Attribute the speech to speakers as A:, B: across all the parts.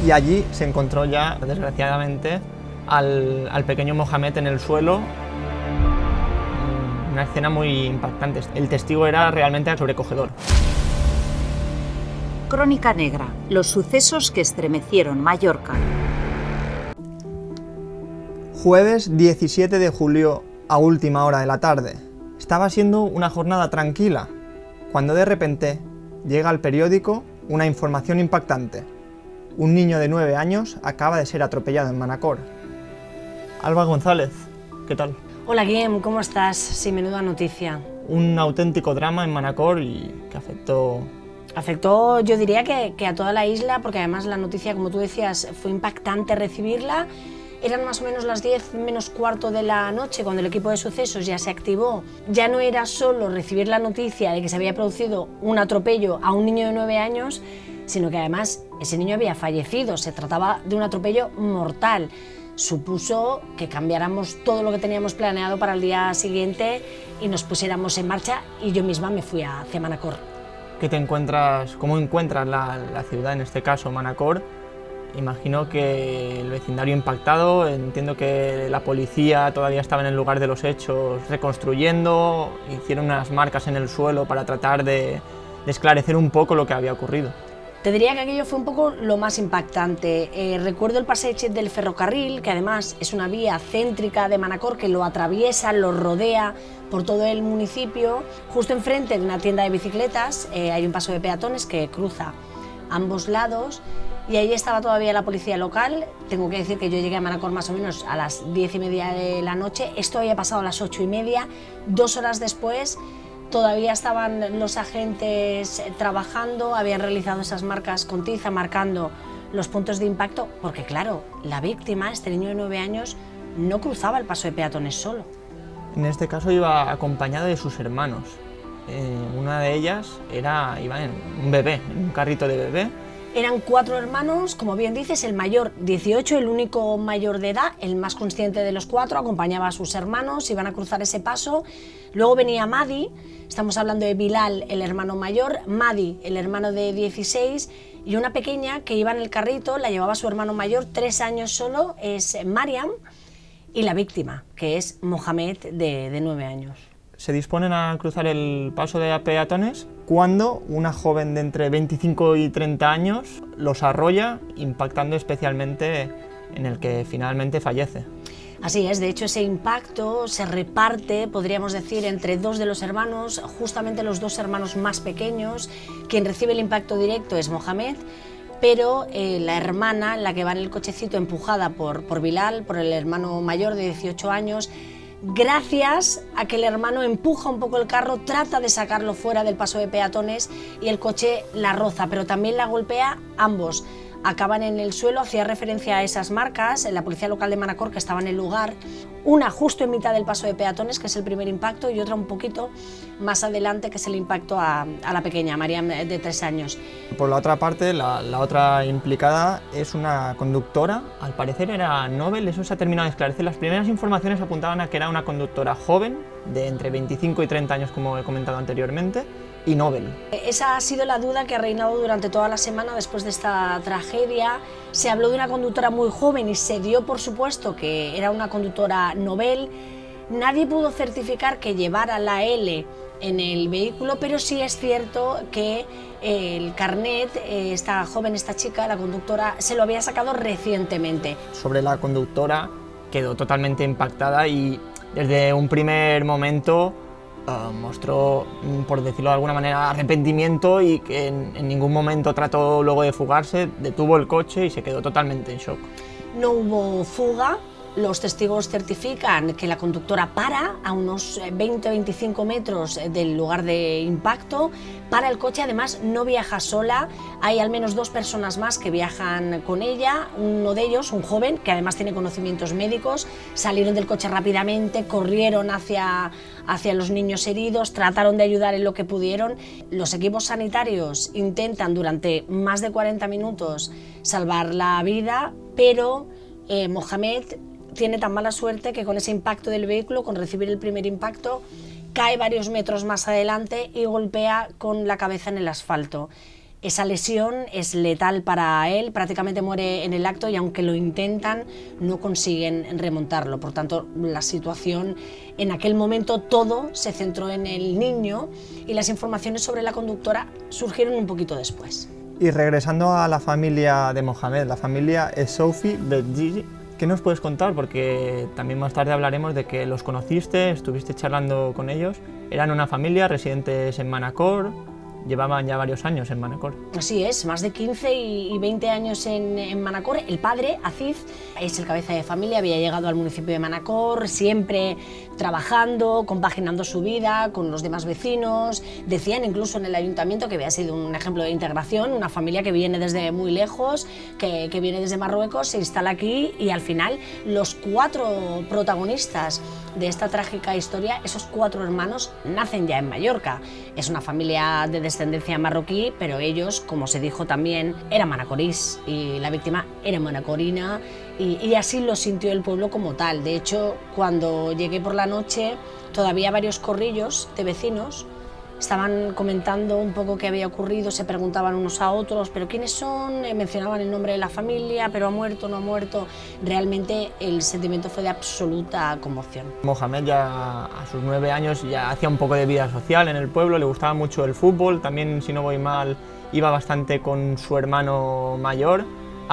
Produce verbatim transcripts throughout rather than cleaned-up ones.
A: y allí se encontró ya, desgraciadamente, al, al pequeño Mohamed en el suelo. Una escena muy impactante. El testigo era realmente sobrecogedor.
B: Crónica Negra, los sucesos que estremecieron Mallorca.
A: Jueves diecisiete de julio a última hora de la tarde. Estaba siendo una jornada tranquila, cuando de repente llega al periódico una información impactante. Un niño de nueve años acaba de ser atropellado en Manacor. Alba González, ¿qué tal?
C: Hola Guillem, ¿cómo estás? Sí, menuda noticia.
A: Un auténtico drama en Manacor y que afectó...
C: Afectó, yo diría que, que a toda la isla, porque además la noticia, como tú decías, fue impactante recibirla. Eran más o menos las diez menos cuarto de la noche cuando el equipo de sucesos ya se activó. Ya no era solo recibir la noticia de que se había producido un atropello a un niño de nueve años, sino que además ese niño había fallecido. Se trataba de un atropello mortal. Supuso que cambiáramos todo lo que teníamos planeado para el día siguiente y nos pusiéramos en marcha, y yo misma me fui hacia Manacor.
A: ¿Qué te encuentras, cómo encuentras la, la ciudad, en este caso Manacor? Imagino que el vecindario impactado, entiendo que la policía todavía estaba en el lugar de los hechos reconstruyendo, hicieron unas marcas en el suelo para tratar de, de esclarecer un poco lo que había ocurrido.
C: Te diría que aquello fue un poco lo más impactante. Eh, recuerdo el passeig del ferrocarril, que además es una vía céntrica de Manacor que lo atraviesa, lo rodea por todo el municipio. Justo enfrente de una tienda de bicicletas eh, hay un paso de peatones que cruza ambos lados, y ahí estaba todavía la policía local. Tengo que decir que yo llegué a Manacor más o menos a las diez y media de la noche. Esto había pasado a las ocho y media. Dos horas después todavía estaban los agentes trabajando, habían realizado esas marcas con tiza marcando los puntos de impacto, porque claro, la víctima, este niño de nueve años, no cruzaba el paso de peatones solo.
A: En este caso iba acompañada de sus hermanos. Eh, una de ellas era, iba en un bebé, en un carrito de bebé.
C: Eran cuatro hermanos, como bien dices, el mayor dieciocho, el único mayor de edad, el más consciente de los cuatro, acompañaba a sus hermanos, iban a cruzar ese paso. Luego venía Madi, estamos hablando de Bilal, el hermano mayor, Madi, el hermano de dieciséis, y una pequeña que iba en el carrito, la llevaba su hermano mayor, tres años solo, es Mariam, y la víctima, que es Mohamed, de, de nueve años.
A: Se disponen a cruzar el paso de peatones cuando una joven de entre veinticinco y treinta años los arrolla, impactando especialmente en el que finalmente fallece.
C: Así es, de hecho ese impacto se reparte, podríamos decir, entre dos de los hermanos, justamente los dos hermanos más pequeños. Quien recibe el impacto directo es Mohamed, pero eh, la hermana, la que va en el cochecito empujada por, por Bilal, por el hermano mayor de dieciocho años, gracias a que el hermano empuja un poco el carro, trata de sacarlo fuera del paso de peatones y el coche la roza, pero también la golpea. Ambos acaban en el suelo. Hacía referencia a esas marcas en la policía local de Manacor, que estaba en el lugar, una justo en mitad del paso de peatones, que es el primer impacto, y otra un poquito más adelante, que es el impacto a, a la pequeña, Mariam, de tres años.
A: Por la otra parte, la, la otra implicada es una conductora, al parecer era Nobel, eso se ha terminado de esclarecer. Las primeras informaciones apuntaban a que era una conductora joven, de entre veinticinco y treinta años, como he comentado anteriormente, y Nobel.
C: Esa ha sido la duda que ha reinado durante toda la semana después de esta tragedia. Se habló de una conductora muy joven y se dio por supuesto que era una conductora Nobel. Nadie pudo certificar que llevara la L en el vehículo, pero sí es cierto que el carnet, esta joven, esta chica, la conductora, se lo había sacado recientemente.
A: Sobre la conductora quedó totalmente impactada y desde un primer momento Uh, mostró, por decirlo de alguna manera, arrepentimiento, y que en, en ningún momento trató luego de fugarse, detuvo el coche y se quedó totalmente en shock.
C: No hubo fuga. Los testigos certifican que la conductora para a unos veinte a veinticinco metros del lugar de impacto, para el coche, además no viaja sola, hay al menos dos personas más que viajan con ella. Uno de ellos, un joven, que además tiene conocimientos médicos, salieron del coche rápidamente, corrieron hacia, hacia los niños heridos, trataron de ayudar en lo que pudieron. Los equipos sanitarios intentan durante más de cuarenta minutos salvar la vida, pero eh, Mohamed tiene tan mala suerte que con ese impacto del vehículo, con recibir el primer impacto, cae varios metros más adelante y golpea con la cabeza en el asfalto. Esa lesión es letal para él, prácticamente muere en el acto y aunque lo intentan no consiguen remontarlo. Por tanto, la situación en aquel momento todo se centró en el niño y las informaciones sobre la conductora surgieron un poquito después.
A: Y regresando a la familia de Mohamed, la familia Esoufi Bedjidji, ¿qué nos puedes contar? Porque también más tarde hablaremos de que los conociste, estuviste charlando con ellos. Eran una familia, residentes en Manacor, llevaban ya varios años en Manacor.
C: Así es, más de quince y veinte años en, en Manacor. El padre, Aziz, es el cabeza de familia, había llegado al municipio de Manacor, siempre trabajando, compaginando su vida con los demás vecinos. Decían incluso en el ayuntamiento que había sido un ejemplo de integración, una familia que viene desde muy lejos, que, que viene desde Marruecos, se instala aquí y al final los cuatro protagonistas de esta trágica historia, esos cuatro hermanos, nacen ya en Mallorca. Es una familia de descendencia marroquí, pero ellos, como se dijo también, eran manacorís y la víctima era manacorina y, y así lo sintió el pueblo como tal. De hecho, cuando llegué por la noche, todavía varios corrillos de vecinos estaban comentando un poco qué había ocurrido, se preguntaban unos a otros, pero ¿quiénes son? Eh, mencionaban el nombre de la familia, pero ha muerto, no ha muerto. Realmente el sentimiento fue de absoluta conmoción.
A: Mohamed ya a sus nueve años ya hacía un poco de vida social en el pueblo, le gustaba mucho el fútbol, también si no voy mal iba bastante con su hermano mayor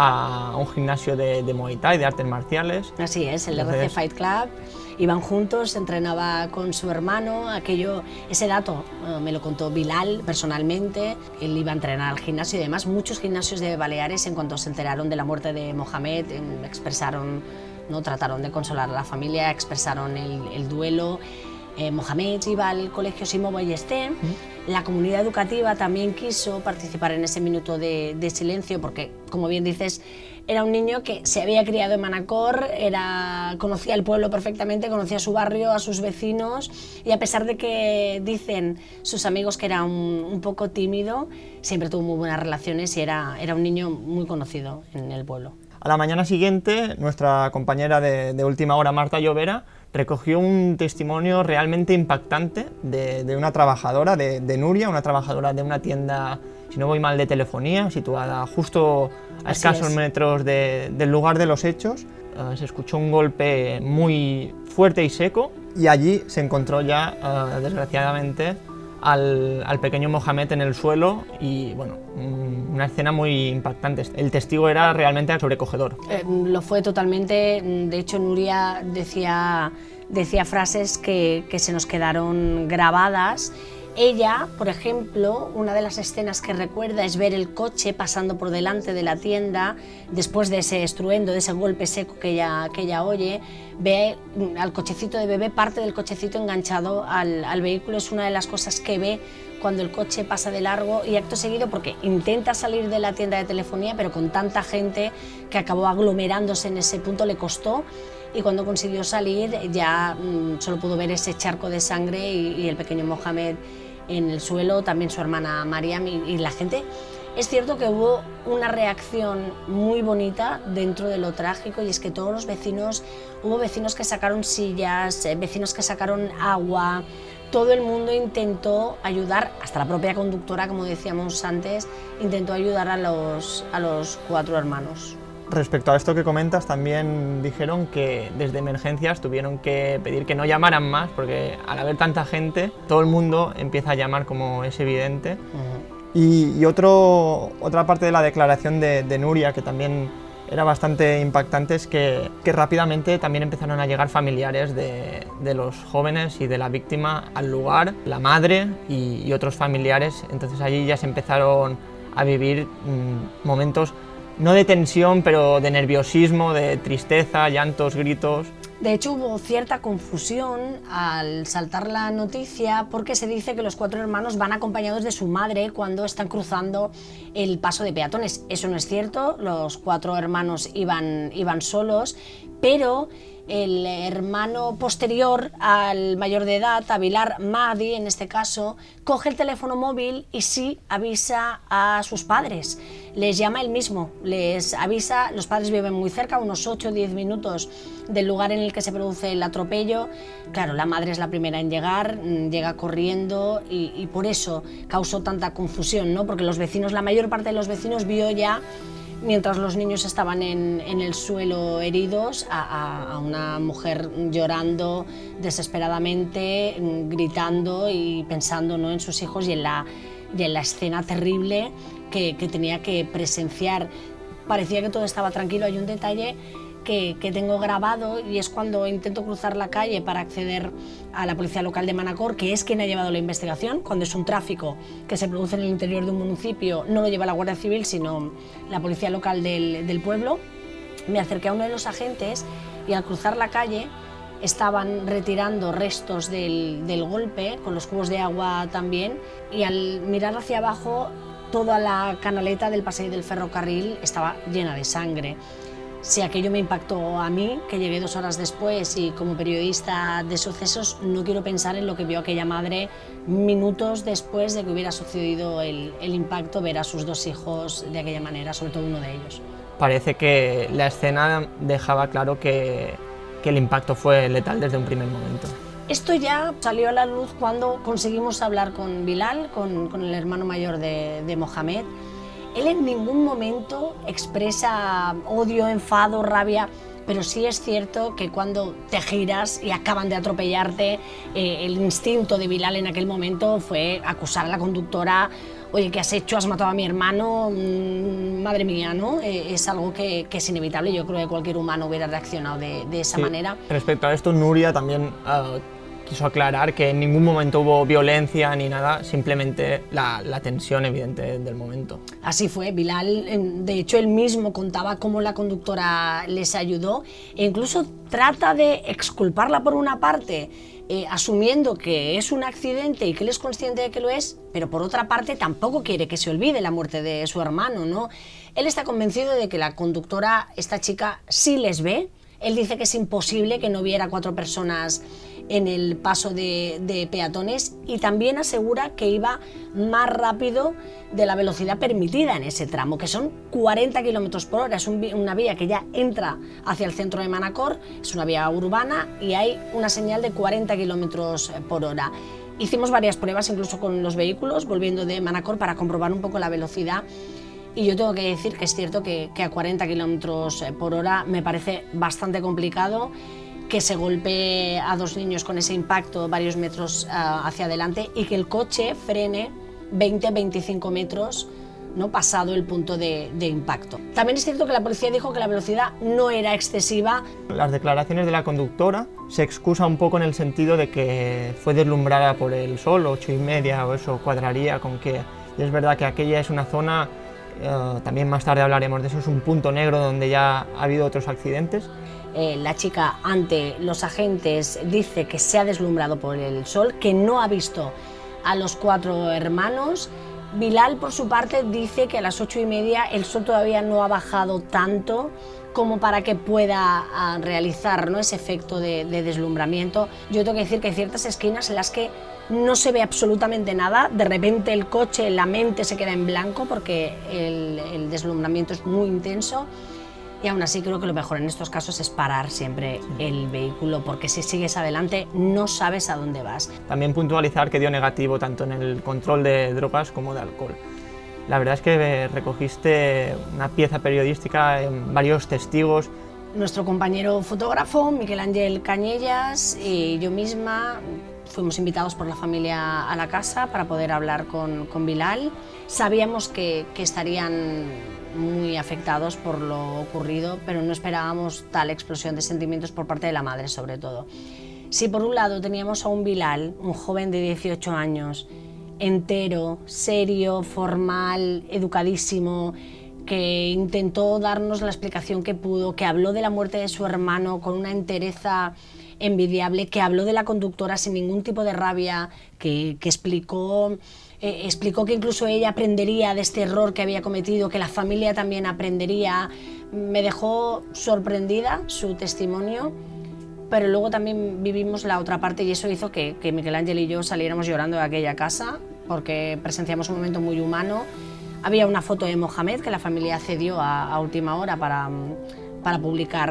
A: a un gimnasio de, de Muay Thai, de artes marciales.
C: Así es, el
A: Entonces,
C: R C Fight Club. Iban juntos, entrenaba con su hermano, aquello, ese dato uh, me lo contó Bilal personalmente, él iba a entrenar al gimnasio y además muchos gimnasios de Baleares en cuanto se enteraron de la muerte de Mohamed en, expresaron, no trataron de consolar a la familia, expresaron el, el duelo. Eh, Mohamed iba al colegio Simó Ballester, ¿Mm? La comunidad educativa también quiso participar en ese minuto de, de silencio porque, como bien dices, era un niño que se había criado en Manacor, era, conocía el pueblo perfectamente, conocía su barrio, a sus vecinos y a pesar de que dicen sus amigos que era un, un poco tímido, siempre tuvo muy buenas relaciones y era, era un niño muy conocido en el pueblo.
A: A la mañana siguiente, nuestra compañera de, de Última Hora, Marta Llovera, recogió un testimonio realmente impactante de, de una trabajadora, de, de Nuria, una trabajadora de una tienda, si no voy mal, de telefonía, situada justo a
C: Así
A: escasos
C: es.
A: metros de, del lugar de los hechos. Uh, se escuchó un golpe muy fuerte y seco y allí se encontró ya, uh, desgraciadamente, al, al pequeño Mohamed en el suelo y, bueno, un, una escena muy impactante. El testigo era realmente sobrecogedor.
C: Eh, lo fue totalmente, de hecho Nuria decía, decía frases que, que se nos quedaron grabadas. Ella, por ejemplo, una de las escenas que recuerda es ver el coche pasando por delante de la tienda después de ese estruendo, de ese golpe seco que ella, que ella oye, ve al cochecito de bebé, parte del cochecito enganchado al, al vehículo, es una de las cosas que ve cuando el coche pasa de largo y acto seguido porque intenta salir de la tienda de telefonía pero con tanta gente que acabó aglomerándose en ese punto le costó y cuando consiguió salir ya mmm, solo pudo ver ese charco de sangre y, y el pequeño Mohamed en el suelo, también su hermana Mariam y, y la gente. Es cierto que hubo una reacción muy bonita dentro de lo trágico y es que todos los vecinos, hubo vecinos que sacaron sillas, eh, vecinos que sacaron agua, todo el mundo intentó ayudar, hasta la propia conductora, como decíamos antes, intentó ayudar a los, a los cuatro hermanos.
A: Respecto a esto que comentas, también dijeron que desde emergencias tuvieron que pedir que no llamaran más, porque al haber tanta gente, todo el mundo empieza a llamar, como es evidente. Uh-huh. Y, y otro, otra parte de la declaración de, de Nuria, que también era bastante impactante, es que, que rápidamente también empezaron a llegar familiares de, de los jóvenes y de la víctima al lugar, la madre y, y otros familiares. Entonces allí ya se empezaron a vivir mmm, momentos no de tensión, pero de nerviosismo, de tristeza, llantos, gritos.
C: De hecho, hubo cierta confusión al saltar la noticia porque se dice que los cuatro hermanos van acompañados de su madre cuando están cruzando el paso de peatones. Eso no es cierto, los cuatro hermanos iban, iban solos, pero el hermano posterior al mayor de edad, a Bilar Mahdi en este caso, coge el teléfono móvil y sí avisa a sus padres. Les llama él mismo, les avisa, los padres viven muy cerca, unos ocho o diez minutos del lugar en el que se produce el atropello. Claro, la madre es la primera en llegar, llega corriendo y, y por eso causó tanta confusión, ¿no? Porque los vecinos, la mayor mayor parte de los vecinos vio ya, mientras los niños estaban en, en el suelo heridos, a, a, a una mujer llorando desesperadamente, gritando y pensando, ¿no?, en sus hijos y en la, y en la escena terrible que, que tenía que presenciar. Parecía que todo estaba tranquilo. Hay un detalle que, que tengo grabado y es cuando intento cruzar la calle para acceder a la policía local de Manacor, que es quien ha llevado la investigación. Cuando es un tráfico que se produce en el interior de un municipio, no lo lleva la Guardia Civil, sino la policía local del, del pueblo. Me acerqué a uno de los agentes y al cruzar la calle estaban retirando restos del, del golpe, con los cubos de agua también, y al mirar hacia abajo, toda la canaleta del paseo del ferrocarril estaba llena de sangre. Si aquello me impactó a mí, que llegué dos horas después y como periodista de sucesos, no quiero pensar en lo que vio aquella madre minutos después de que hubiera sucedido el, el impacto, ver a sus dos hijos de aquella manera, sobre todo uno de ellos.
A: Parece que la escena dejaba claro que, que el impacto fue letal desde un primer momento.
C: Esto ya salió a la luz cuando conseguimos hablar con Bilal, con, con el hermano mayor de, de Mohamed. Él en ningún momento expresa odio, enfado, rabia, pero sí es cierto que cuando te giras y acaban de atropellarte, eh, el instinto de Bilal en aquel momento fue acusar a la conductora. Oye, ¿qué has hecho? ¿Has matado a mi hermano? Mm, madre mía, ¿no? Eh, es algo que, que es inevitable. Yo creo que cualquier humano hubiera reaccionado de, de esa
A: sí.
C: manera.
A: Respecto a esto, Nuria también uh, quiso aclarar que en ningún momento hubo violencia ni nada, simplemente la, la tensión evidente del momento.
C: Así fue. Bilal, de hecho, él mismo contaba cómo la conductora les ayudó e incluso trata de exculparla por una parte, Eh, asumiendo que es un accidente y que él es consciente de que lo es, pero por otra parte tampoco quiere que se olvide la muerte de su hermano, ¿no? Él está convencido de que la conductora, esta chica, sí les ve. Él dice que es imposible que no viera cuatro personas en el paso de, de peatones y también asegura que iba más rápido de la velocidad permitida en ese tramo, que son cuarenta kilómetros por hora. Es un, una vía que ya entra hacia el centro de Manacor, es una vía urbana y hay una señal de cuarenta kilómetros por hora. Hicimos varias pruebas incluso con los vehículos volviendo de Manacor para comprobar un poco la velocidad. Y yo tengo que decir que es cierto que, que a cuarenta kilómetros por hora me parece bastante complicado que se golpee a dos niños con ese impacto varios metros uh, hacia adelante y que el coche frene veinte a veinticinco metros, ¿no?, pasado el punto de, de impacto. También es cierto que la policía dijo que la velocidad no era excesiva.
A: Las declaraciones de la conductora se excusa un poco en el sentido de que fue deslumbrada por el sol, ocho y media o eso cuadraría con que... Y es verdad que aquella es una zona... Uh, también más tarde hablaremos de eso, es un punto negro donde ya ha habido otros accidentes.
C: Eh, la chica ante los agentes dice que se ha deslumbrado por el sol, que no ha visto a los cuatro hermanos. Bilal, por su parte, dice que a las ocho y media el sol todavía no ha bajado tanto como para que pueda uh, realizar, ¿no?, ese efecto de, de deslumbramiento. Yo tengo que decir que hay ciertas esquinas en las que no se ve absolutamente nada, de repente el coche, la mente se queda en blanco porque el, el deslumbramiento es muy intenso y aún así creo que lo mejor en estos casos es parar siempre sí. el vehículo, porque si sigues adelante no sabes a dónde vas.
A: También puntualizar que dio negativo tanto en el control de drogas como de alcohol. La verdad es que recogiste una pieza periodística en varios testigos.
C: Nuestro compañero fotógrafo, Miguel Ángel Cañellas, y yo misma fuimos invitados por la familia a la casa para poder hablar con, con Bilal. Sabíamos que, que estarían muy afectados por lo ocurrido, pero no esperábamos tal explosión de sentimientos por parte de la madre, sobre todo. Si por un lado teníamos a un Bilal, un joven de dieciocho años, entero, serio, formal, educadísimo, que intentó darnos la explicación que pudo, que habló de la muerte de su hermano con una entereza envidiable, que habló de la conductora sin ningún tipo de rabia, que, que explicó, eh, explicó que incluso ella aprendería de este error que había cometido, que la familia también aprendería. Me dejó sorprendida su testimonio, pero luego también vivimos la otra parte y eso hizo que, que Miguel Ángel y yo saliéramos llorando de aquella casa, porque presenciamos un momento muy humano. Había una foto de Mohamed que la familia cedió a, a última hora para, para publicar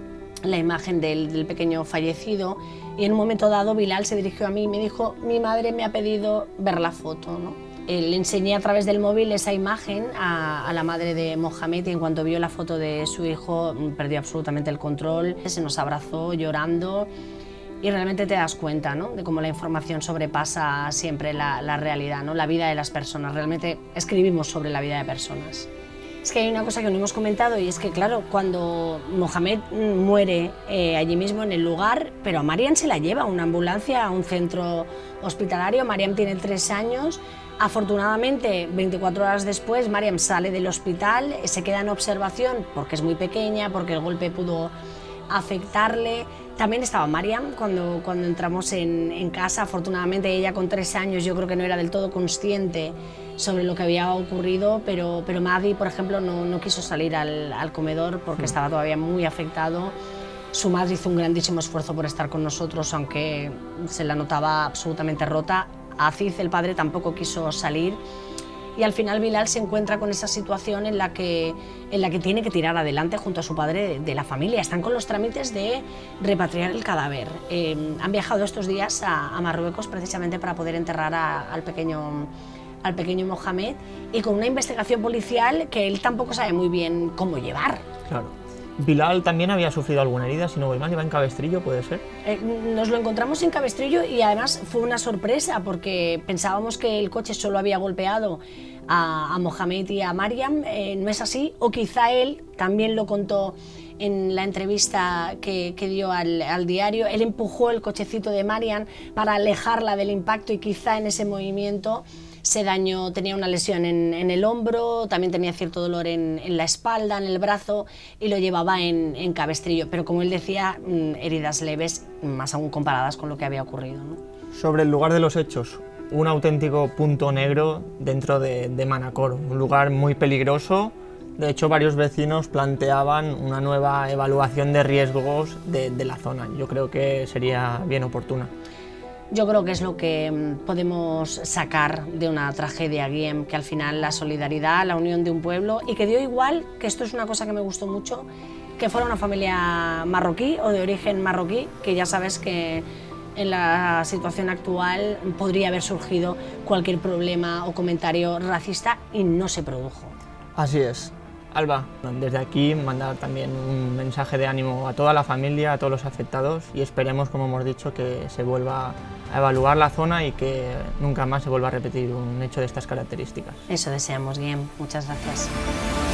C: la imagen del, del pequeño fallecido, y en un momento dado Bilal se dirigió a mí y me dijo: mi madre me ha pedido ver la foto, ¿no? Eh, le enseñé a través del móvil esa imagen a, a la madre de Mohamed y en cuanto vio la foto de su hijo perdió absolutamente el control, se nos abrazó llorando y realmente te das cuenta, ¿no?, de cómo la información sobrepasa siempre la, la realidad, ¿no?, la vida de las personas. Realmente escribimos sobre la vida de personas. Es que hay una cosa que no hemos comentado y es que, claro, cuando Mohamed muere eh, allí mismo en el lugar, pero a Mariam se la lleva a una ambulancia, a un centro hospitalario. Mariam tiene tres años. Afortunadamente, veinticuatro horas después, Mariam sale del hospital, se queda en observación porque es muy pequeña, porque el golpe pudo afectarle. También estaba Mariam cuando, cuando entramos en, en casa. Afortunadamente, ella con tres años yo creo que no era del todo consciente sobre lo que había ocurrido, pero, pero Madi, por ejemplo, no, no quiso salir al, al comedor porque estaba todavía muy afectado. Su madre hizo un grandísimo esfuerzo por estar con nosotros, aunque se la notaba absolutamente rota. Aziz, el padre, tampoco quiso salir. Y al final Bilal se encuentra con esa situación en la que, en la que tiene que tirar adelante junto a su padre de, de la familia. Están con los trámites de repatriar el cadáver. Eh, han viajado estos días a, a Marruecos precisamente para poder enterrar a, al, pequeño, al pequeño Mohamed, y con una investigación policial que él tampoco sabe muy bien cómo llevar.
A: Claro. Bilal también había sufrido alguna herida, si no voy mal, iba en cabestrillo, ¿puede ser?
C: Eh, nos lo encontramos en cabestrillo y además fue una sorpresa porque pensábamos que el coche solo había golpeado a, a Mohamed y a Mariam. Eh, no es así, o quizá él también lo contó en la entrevista que, que dio al, al diario. Él empujó el cochecito de Mariam para alejarla del impacto y quizá en ese movimiento se dañó, tenía una lesión en, en el hombro, también tenía cierto dolor en, en la espalda, en el brazo, y lo llevaba en, en cabestrillo, pero como él decía, heridas leves, más aún comparadas con lo que había ocurrido, ¿no?
A: Sobre el lugar de los hechos, un auténtico punto negro dentro de, de Manacor, un lugar muy peligroso. De hecho, varios vecinos planteaban una nueva evaluación de riesgos de, de la zona. Yo creo que sería bien oportuna.
C: Yo creo que es lo que podemos sacar de una tragedia, Guillem, que al final la solidaridad, la unión de un pueblo, y que dio igual, que esto es una cosa que me gustó mucho, que fuera una familia marroquí o de origen marroquí, que ya sabes que en la situación actual podría haber surgido cualquier problema o comentario racista y no se produjo.
A: Así es. Alba, desde aquí mandar también un mensaje de ánimo a toda la familia, a todos los afectados, y esperemos, como hemos dicho, que se vuelva a evaluar la zona y que nunca más se vuelva a repetir un hecho de estas características.
C: Eso deseamos, Guillem. Muchas gracias.